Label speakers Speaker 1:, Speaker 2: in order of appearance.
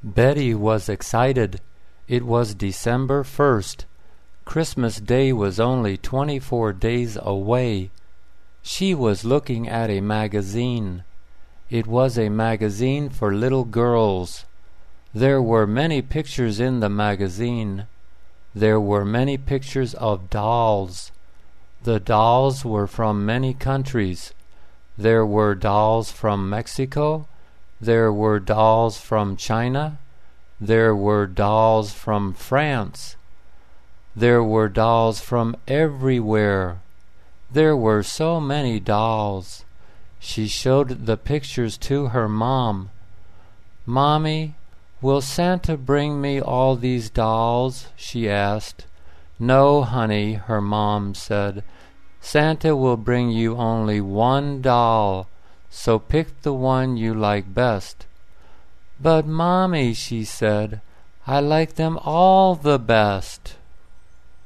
Speaker 1: Betty was excited. It was December 1st. Christmas Day was only 24 days away. She was looking at a magazine. It was a magazine for little girls. There were many pictures in the magazine. There were many pictures of dolls. The dolls were from many countries. There were dolls from Mexico. There were dolls from China. There were dolls from France. There were dolls from everywhere. There were so many dolls. She showed the pictures to her mom. "Mommy, will Santa bring me all these dolls?" she asked. "No, honey," her mom said. "Santa will bring you only one doll, so pick the one you like best." "But, Mommy," she said, "I like them all the best."